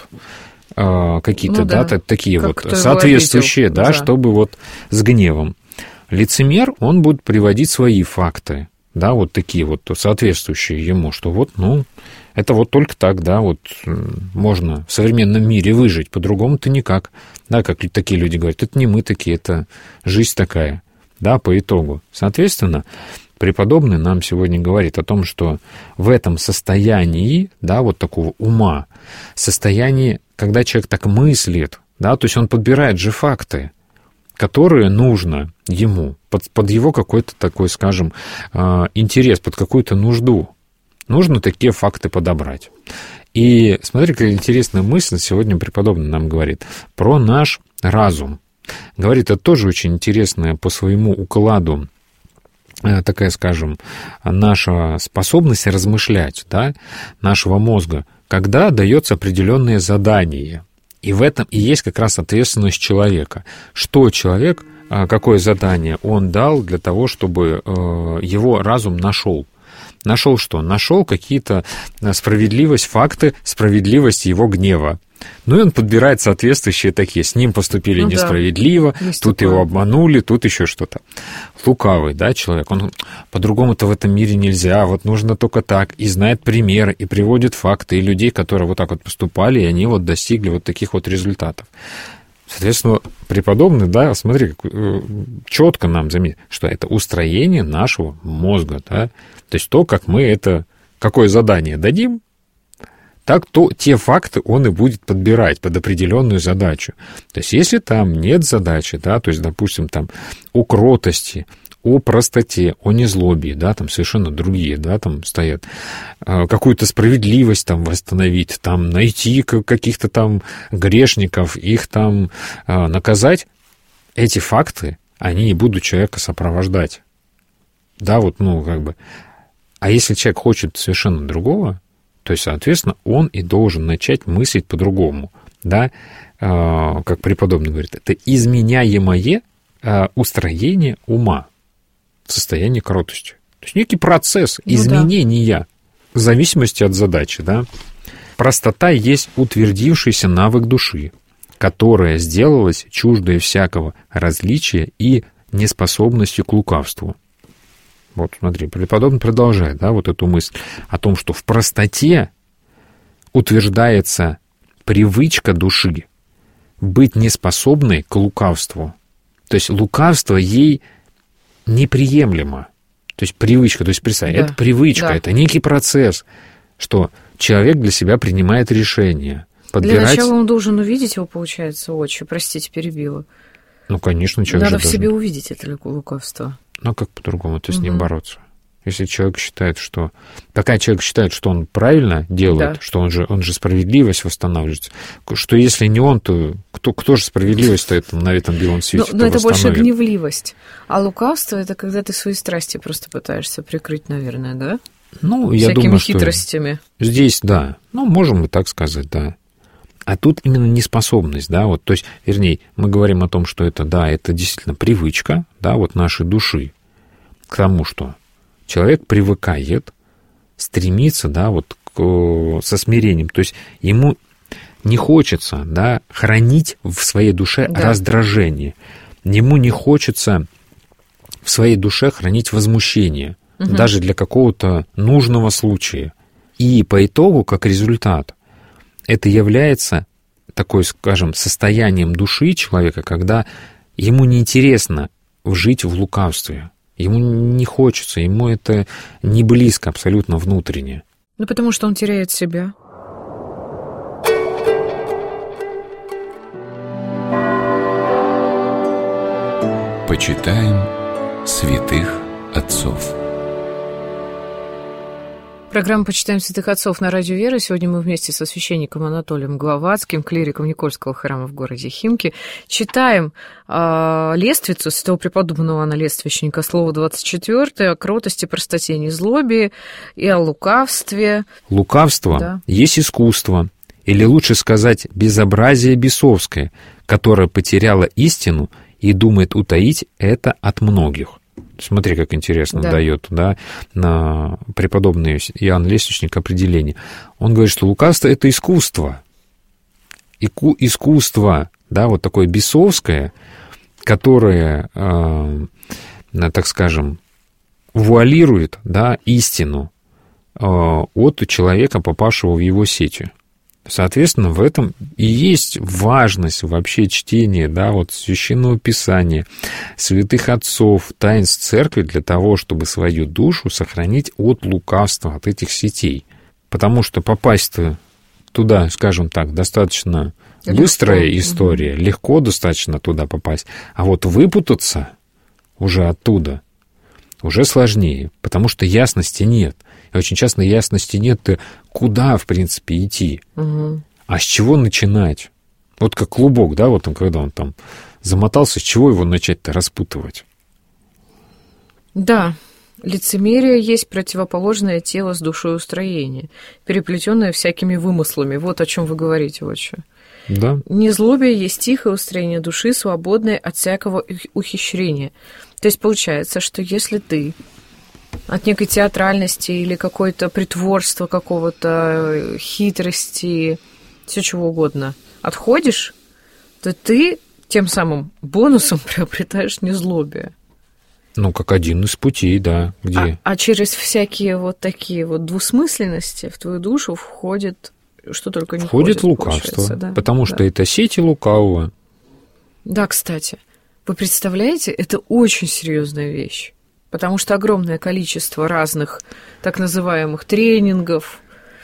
какие-то, такие как вот соответствующие, да, чтобы вот с гневом. Лицемер, он будет приводить свои факты, да, вот такие вот соответствующие ему, что вот, ну, это вот только так, да, вот можно в современном мире выжить, по-другому-то никак, да, как такие люди говорят, это не мы такие, это жизнь такая, да, по итогу. Соответственно, преподобный нам сегодня говорит о том, что в этом состоянии, да, вот такого ума, состоянии, когда человек так мыслит, да, то есть он подбирает же факты, которые нужно ему, под его какой-то такой, скажем, интерес, под какую-то нужду. Нужно такие факты подобрать. И смотри, какая интересная мысль сегодня преподобный нам говорит про наш разум. Говорит, это тоже очень интересная по своему укладу такая, скажем, наша способность размышлять, да, нашего мозга, когда дается определенное задание. И в этом и есть как раз ответственность человека. Что человек, какое задание он дал для того, чтобы его разум нашел. Нашел что? Нашел какие-то справедливость, факты, справедливость его гнева. Ну и он подбирает соответствующие такие. С ним поступили несправедливо, тут его обманули, тут еще что-то. Лукавый, да, человек. Он по-другому-то в этом мире нельзя, вот нужно только так. И знает примеры, и приводит факты, и людей, которые вот так вот поступали, и они вот достигли вот таких вот результатов. Соответственно, преподобный, да, смотри, четко нам заметил, что это устроение нашего мозга, да. То есть то, как мы это, какое задание дадим, так то те факты он и будет подбирать под определенную задачу. То есть если там нет задачи, да, то есть, допустим, там о кротости, о простоте, о незлобии, да, там совершенно другие, да, там стоят, какую-то справедливость там восстановить, там найти каких-то там грешников, их там наказать, эти факты, они не будут человека сопровождать. Да, вот, ну, как бы. А если человек хочет совершенно другого, то есть, соответственно, он и должен начать мыслить по-другому, да, как преподобный говорит, это изменяемое устроение ума в состоянии кротости. То есть некий процесс изменения в зависимости от задачи, да. Простота есть утвердившийся навык души, которая сделалась чуждой всякого различия и неспособностью к лукавству. Вот, смотри, преподобный продолжает, да, вот эту мысль о том, что в простоте утверждается привычка души быть неспособной к лукавству. То есть лукавство ей неприемлемо. То есть привычка, то есть представь, это привычка, это некий процесс, что человек для себя принимает решение. Для начала он должен увидеть его, получается, простите, перебила. Ну, конечно, человек надо в себе увидеть это лукавство. Ну, как по-другому, то есть с ним бороться. Если человек считает, что... Пока человек считает, что он правильно делает, что он же справедливость восстанавливает, что если не он, то кто же справедливость-то на этом белом свете но это больше гневливость. А лукавство — это когда ты свои страсти просто пытаешься прикрыть, наверное, да? Ну, я думаю, что... хитростями. Здесь, да. Ну, можем и так сказать, да. А тут именно неспособность, да, вот, то есть, вернее, мы говорим о том, что это, да, это действительно привычка, да, вот нашей души к тому, что человек привыкает, стремится, да, вот со смирением, то есть ему не хочется, да, хранить в своей душе раздражение, ему не хочется в своей душе хранить возмущение, даже для какого-то нужного случая. И по итогу, как результат, это является такой, скажем, состоянием души человека, когда ему неинтересно жить в лукавстве. Ему не хочется, ему это не близко абсолютно внутренне. Ну, потому что он теряет себя. Почитаем святых отцов. Программа «Почитаем святых отцов» на радио «Вера». Сегодня мы вместе со священником Анатолием Гловацким, клириком Никольского храма в городе Химки, читаем лествицу святого преподобного Иоанна Лествичника, слово 24, о кротости, простоте, незлобии и о лукавстве. Лукавство есть искусство, или лучше сказать, безобразие бесовское, которое потеряло истину и думает утаить это от многих. Смотри, как интересно дает, да, на преподобный Иоанн Лествичник определение. Он говорит, что лукавство — это искусство. Искусство, да, вот такое бесовское, которое, так скажем, вуалирует, да, истину от человека, попавшего в его сети. Соответственно, в этом и есть важность вообще чтения, да, вот Священного Писания, святых отцов, таинств церкви для того, чтобы свою душу сохранить от лукавства, от этих сетей. Потому что попасть-то туда, скажем так, достаточно быстрая история, легко достаточно туда попасть, а вот выпутаться уже оттуда уже сложнее, потому что ясности нет. И очень часто ясности нет, куда, в принципе, идти. А с чего начинать? Вот как клубок, да, вот он, когда он там замотался, с чего его начать-то распутывать? Да, лицемерие есть противоположное тело с душой устроения, переплетенное всякими вымыслами. Вот о чем вы говорите, отче. Да. Незлобие есть тихое устроение души, свободное от всякого ухищрения. То есть получается, что если ты от некой театральности или какое-то притворства, какого-то хитрости, все чего угодно, отходишь, то ты тем самым бонусом приобретаешь незлобие. Ну, как один из путей, да. Где? А через всякие вот такие вот двусмысленности в твою душу входит, что только не входит лукавство, да? Потому что это сети лукавого. Да, кстати, вы представляете, это очень серьезная вещь. Потому что огромное количество разных так называемых тренингов,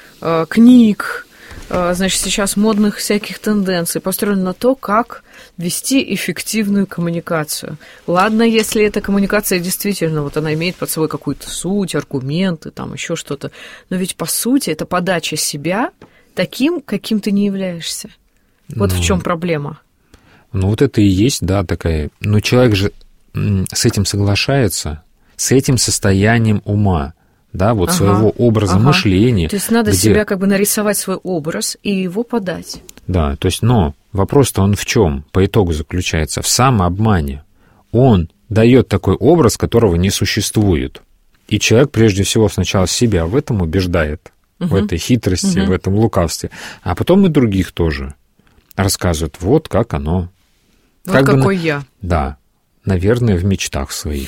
книг, значит, сейчас модных всяких тенденций построено на то, как вести эффективную коммуникацию. Ладно, если эта коммуникация действительно, вот она имеет под собой какую-то суть, аргументы, там еще что-то, но ведь по сути это подача себя таким, каким ты не являешься. Вот в чем проблема. Ну, вот это и есть, да, такая... Но человек же с этим соглашается, с этим состоянием ума, да, вот своего образа мышления. То есть надо себя как бы нарисовать свой образ и его подать. Да, то есть, но вопрос-то он в чем по итогу заключается? В самообмане. Он дает такой образ, которого не существует. И человек прежде всего сначала себя в этом убеждает, в этой хитрости, в этом лукавстве, а потом и других тоже рассказывают, вот как оно. Вот как какой я. Да, наверное, в мечтах своих.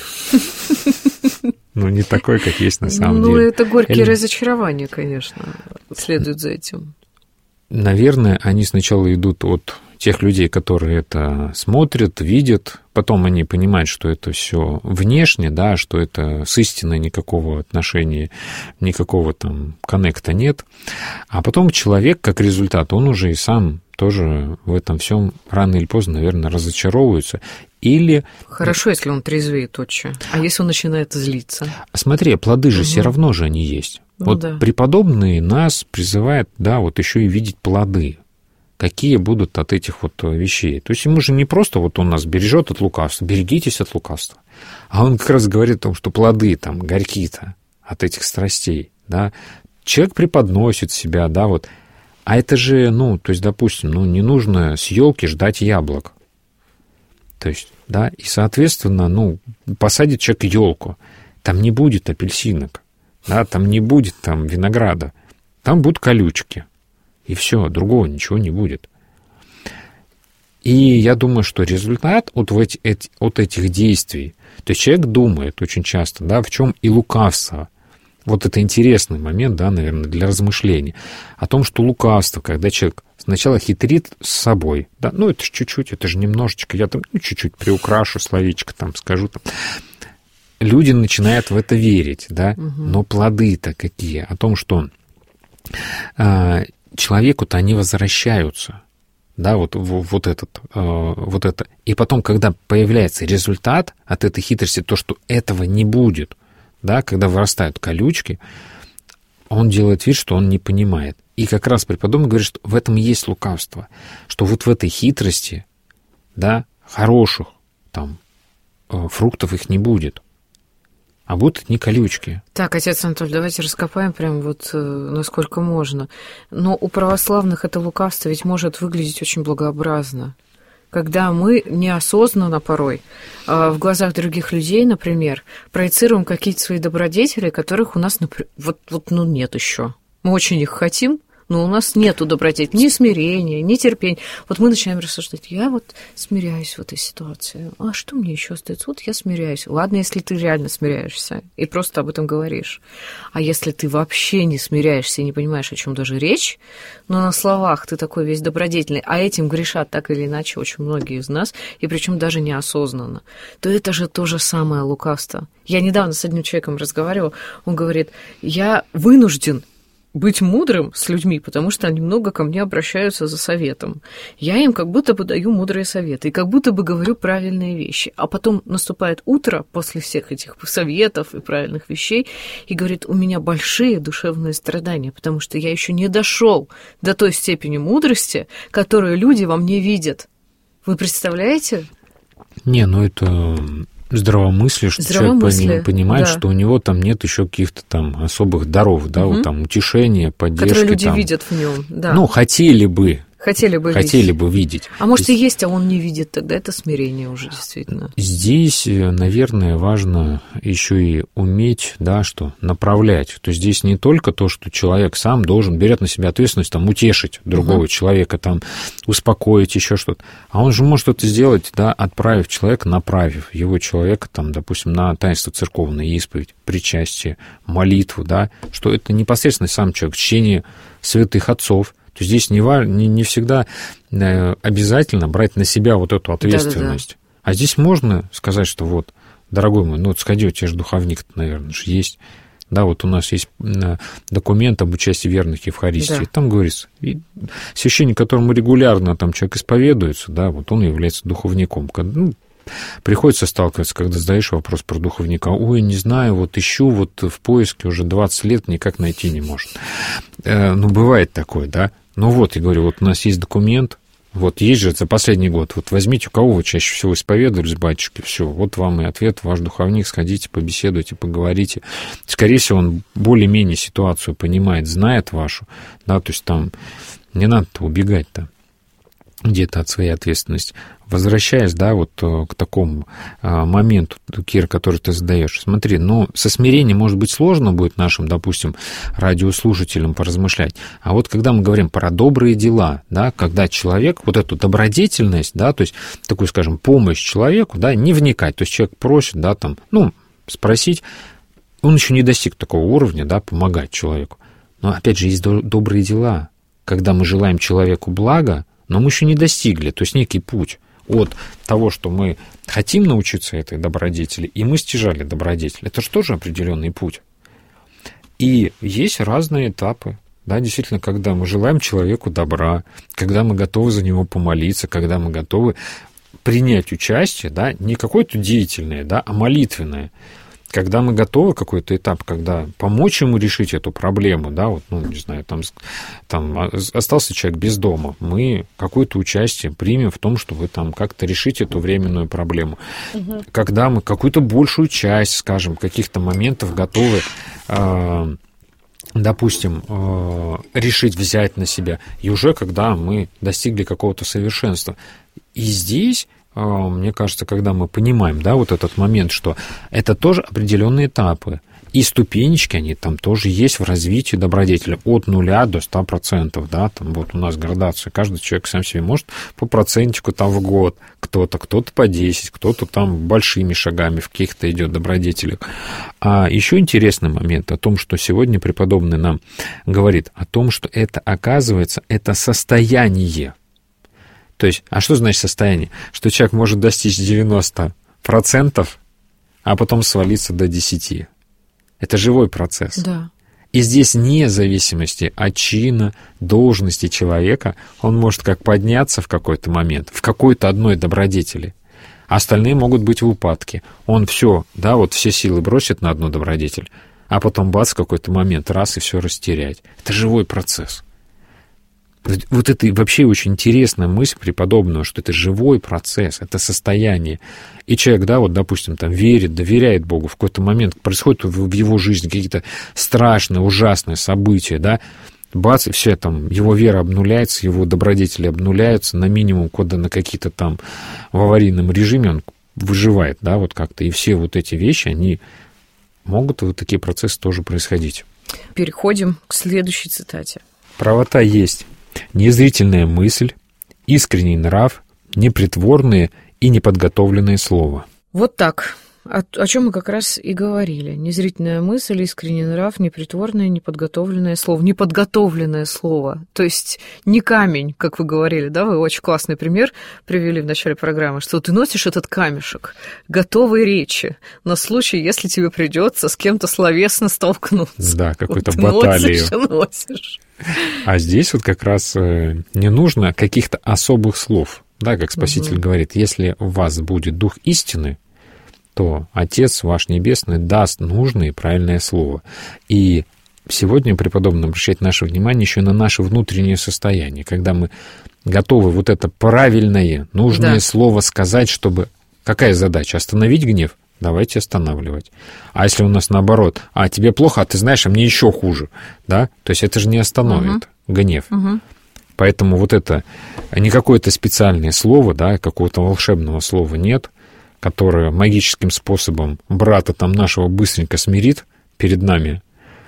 Ну, не такой, как есть на самом деле. Ну, это горькие разочарования, конечно, следуют за этим. Наверное, они сначала идут от тех людей, которые это смотрят, видят, потом они понимают, что это все внешне, да, что это с истиной никакого отношения, никакого там коннекта нет. А потом человек, как результат, он уже и сам тоже в этом всем рано или поздно, наверное, разочаровывается. Или... Хорошо, если он трезвеет, отче. А если он начинает злиться? Смотри, плоды же все равно же они есть. Ну, вот да. Преподобные нас призывают, да, вот еще и видеть плоды. Какие будут от этих вот вещей. То есть ему же не просто вот он нас бережет от лукавства, берегитесь от лукавства, а он как раз говорит о том, что плоды там горькие-то от этих страстей, да. Человек преподносит себя, да, вот. А это же, то есть, допустим, не нужно с елки ждать яблок. То есть, да, и, соответственно, посадит человек елку, там не будет апельсинок, да, там не будет винограда, там будут колючки, и все, другого ничего не будет. И я думаю, что результат от этих действий, то есть человек думает очень часто, да, в чем и лукавство. Вот это интересный момент, да, наверное, для размышлений. О том, что лукавство, когда человек сначала хитрит с собой, да, это же чуть-чуть, это же немножечко, я чуть-чуть приукрашу словечко, скажу. Люди начинают в это верить, да, но плоды-то какие? О том, что человеку-то они возвращаются, да, вот это. И потом, когда появляется результат от этой хитрости, то, что этого не будет, да, когда вырастают колючки, он делает вид, что он не понимает. И как раз преподобный говорит, что в этом и есть лукавство, что вот в этой хитрости, да, хороших фруктов их не будет, а будут одни колючки. Так, отец Анатолий, давайте раскопаем прям насколько можно. Но у православных это лукавство ведь может выглядеть очень благообразно. Когда мы неосознанно порой в глазах других людей, например, проецируем какие-то свои добродетели, которых у нас, нет еще. Мы очень их хотим, но у нас нету добродетелей, ни смирения, ни терпения. Вот мы начинаем рассуждать, я смиряюсь в этой ситуации. А что мне еще остается? Я смиряюсь. Ладно, если ты реально смиряешься и просто об этом говоришь. А если ты вообще не смиряешься и не понимаешь, о чем даже речь, но на словах ты такой весь добродетельный, а этим грешат так или иначе очень многие из нас, и причем даже неосознанно, то это же то же самое лукавство. Я недавно с одним человеком разговаривала, он говорит, я вынужден быть мудрым с людьми, потому что они много ко мне обращаются за советом. Я им как будто бы даю мудрые советы и как будто бы говорю правильные вещи. А потом наступает утро после всех этих советов и правильных вещей и говорит, у меня большие душевные страдания, потому что я еще не дошел до той степени мудрости, которую люди во мне видят. Вы представляете? Это здравомыслие, что человек понимает, да, что у него нет еще каких-то особых даров, да, утешения, поддержки. Которые люди видят в нем, да. Хотели бы видеть. А может, и есть, а он не видит, тогда это смирение уже действительно. Здесь, наверное, важно еще и уметь, да, что направлять. То есть здесь не только то, что человек сам берет на себя ответственность, утешить другого человека, успокоить, еще что-то. А он же может это сделать, да, направив человека, направив его человека, допустим, на таинство церковное, исповедь, причастие, молитву, да, что это непосредственно сам человек, чтение святых отцов. То есть здесь не всегда обязательно брать на себя вот эту ответственность. Да. А здесь можно сказать, что дорогой мой, сходи, у тебя же духовник, наверное, же есть. Да, у нас есть документ об участии верных в Евхаристии. Да. Там говорится, священник, которому регулярно человек исповедуется, да, он является духовником. Приходится сталкиваться, когда задаешь вопрос про духовника. Ой, не знаю, ищу в поиске уже 20 лет, никак найти не может. Бывает такое, да. Я говорю, у нас есть документ, есть же за последний год, возьмите, у кого вы чаще всего исповедовались, батюшки, все, вам и ответ, ваш духовник, сходите, побеседуйте, поговорите. Скорее всего, он более-менее ситуацию понимает, знает вашу, да, то есть не надо-то убегать-то где-то от своей ответственности. Возвращаясь, да, к такому моменту, Кир, который ты задаешь, смотри, со смирением, может быть, сложно будет нашим, допустим, радиослушателям поразмышлять, а когда мы говорим про добрые дела, да, когда человек, эту добродетельность, да, то есть такую, скажем, помощь человеку, да, не вникать, то есть человек просит, да, спросить, он еще не достиг такого уровня, да, помогать человеку. Но, опять же, есть добрые дела, когда мы желаем человеку блага, но мы еще не достигли, то есть некий путь от того, что мы хотим научиться этой добродетели, и мы стяжали добродетель. Это же тоже определенный путь. И есть разные этапы. Да, действительно, когда мы желаем человеку добра, когда мы готовы за него помолиться, когда мы готовы принять участие, да, не какое-то деятельное, да, а молитвенное. Когда мы готовы какой-то этап, когда помочь ему решить эту проблему, да, не знаю, там остался человек без дома, мы какое-то участие примем в том, чтобы как-то решить эту временную проблему. Угу. Когда мы какую-то большую часть, скажем, каких-то моментов готовы допустим, решить взять на себя, и уже когда мы достигли какого-то совершенства. И здесь, мне кажется, когда мы понимаем, да, вот этот момент, что это тоже определенные этапы, и ступенечки, они там тоже есть в развитии добродетели от 0 до 100%, да, там вот у нас градация, каждый человек сам себе может по процентику там в год, кто-то по 10, кто-то там большими шагами в каких-то идет добродетелях. А еще интересный момент о том, что сегодня преподобный нам говорит о том, что это, оказывается, это состояние. То есть, а что значит состояние? Что человек может достичь 90%, а потом свалиться до 10%. Это живой процесс. Да. И здесь вне зависимости от чина, должности человека, он может как подняться в какой-то момент, в какой-то одной добродетели, а остальные могут быть в упадке. Он все, да, вот все силы бросит на одну добродетель, а потом бац, в какой-то момент раз и все растерять. Это живой процесс. Вот это вообще очень интересная мысль преподобного, что это живой процесс, это состояние. И человек, да, вот, допустим, там верит, доверяет Богу, в какой-то момент происходят в его жизни какие-то страшные, ужасные события, да, бац, и все там, его вера обнуляется, его добродетели обнуляются на минимум, куда на какие-то там в аварийном режиме он выживает, да, вот как-то. И все вот эти вещи, они могут, вот такие процессы тоже происходить. Переходим к следующей цитате. Правота есть незрительная мысль, искренний нрав, непритворное и неподготовленное слово. Вот так. О чем мы как раз и говорили. Незрительная мысль, искренний нрав, непритворное, неподготовленное слово. Неподготовленное слово. То есть не камень, как вы говорили, да? Вы очень классный пример привели в начале программы, что ты носишь этот камешек готовой речи на случай, если тебе придется с кем-то словесно столкнуться. Да, какую-то вот баталию. Носишь. А здесь вот как раз не нужно каких-то особых слов. Да, как Спаситель говорит, если у вас будет дух истины, то Отец ваш Небесный даст нужное и правильное слово. И сегодня преподобный обращает наше внимание еще на наше внутреннее состояние, когда мы готовы вот это правильное, нужное слово сказать, чтобы... Какая задача? Остановить гнев? Давайте останавливать. А если у нас наоборот, а тебе плохо, а ты знаешь, а мне еще хуже, да? То есть это же не остановит гнев. Поэтому вот это не какое-то специальное слово, да, какого-то волшебного слова нет, которое магическим способом брата там нашего быстренько смирит перед нами,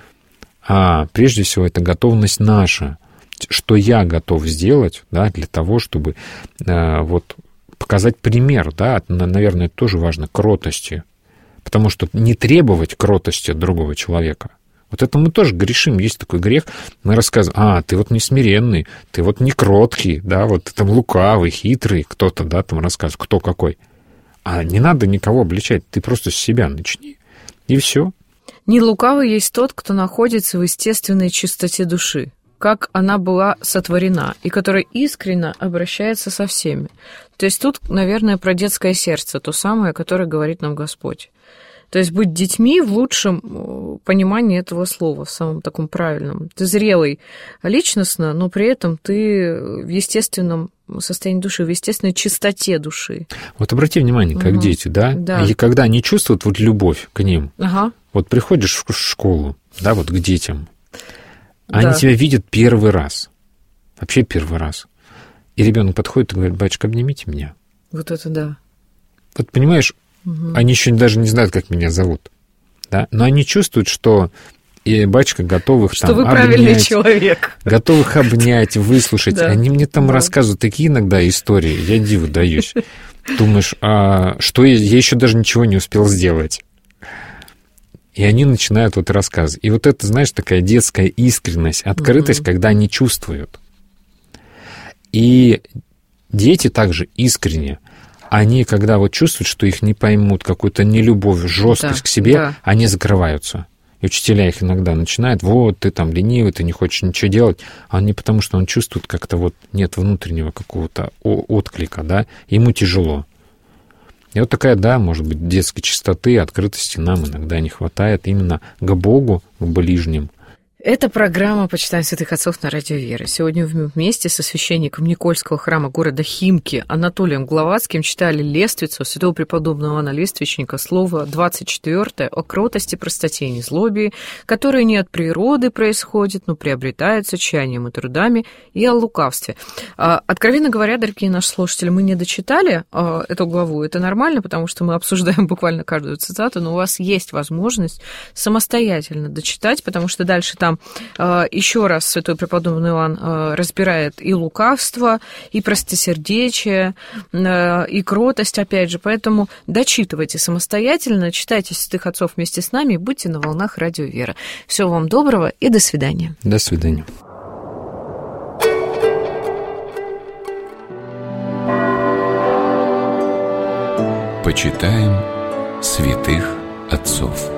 а прежде всего это готовность наша, что я готов сделать, да, для того, чтобы вот показать пример, да, наверное, это тоже важно, кротости, потому что не требовать кротости от другого человека. Вот это мы тоже грешим, есть такой грех, мы рассказываем, ты вот не смиренный, ты вот не кроткий, да, вот ты там лукавый, хитрый, кто-то, да, там рассказывает, кто какой. А не надо никого обличать, ты просто с себя начни, и все. Не лукавый есть тот, кто находится в естественной чистоте души, как она была сотворена, и которая искренне обращается со всеми. То есть тут, наверное, про детское сердце, то самое, которое говорит нам Господь. То есть быть детьми в лучшем понимании этого слова, в самом таком правильном. Ты зрелый личностно, но при этом ты в естественном состоянии души, в естественной чистоте души. Вот обрати внимание, как дети, да? И когда они чувствуют вот любовь к ним, вот приходишь в школу, да, вот к детям, они тебя видят первый раз, вообще первый раз. И ребенок подходит и говорит: батюшка, обнимите меня. Вот это да. Вот понимаешь, они еще даже не знают, как меня зовут, да? Но они чувствуют, что и батюшка готов их что там вы правильный человек. Готов их обнять, выслушать. Да. Они мне там рассказывают такие иногда истории, я диву даюсь. Думаешь, что я еще даже ничего не успел сделать. И они начинают вот рассказывать. И вот это, знаешь, такая детская искренность, открытость, когда они чувствуют. И дети также искренне. Они, когда вот чувствуют, что их не поймут, какую-то нелюбовь, жесткость к себе, они закрываются. И учителя их иногда начинают: вот, ты там ленивый, ты не хочешь ничего делать. А не потому, что он чувствует, как-то вот нет внутреннего какого-то отклика, да, ему тяжело. И вот такая, да, может быть, детской чистоты, открытости нам иногда не хватает именно к Богу, к ближним. Это программа «Почитаем святых отцов» на Радио Вера. Сегодня вместе со священником Никольского храма города Химки Анатолием Гловацким читали лествицу святого преподобного Иоанна Лествичника, слово 24 о кротости, простоте и незлобии, которое не от природы происходит, но приобретается чаянием и трудами, и о лукавстве. Откровенно говоря, дорогие наши слушатели, мы не дочитали эту главу. Это нормально, потому что мы обсуждаем буквально каждую цитату, но у вас есть возможность самостоятельно дочитать, потому что дальше там еще раз святой преподобный Иоанн разбирает и лукавство, и простосердечие, и кротость, опять же. Поэтому дочитывайте самостоятельно, читайте святых отцов вместе с нами и будьте на волнах Радио Вера. Всего вам доброго и до свидания. До свидания. Почитаем святых отцов.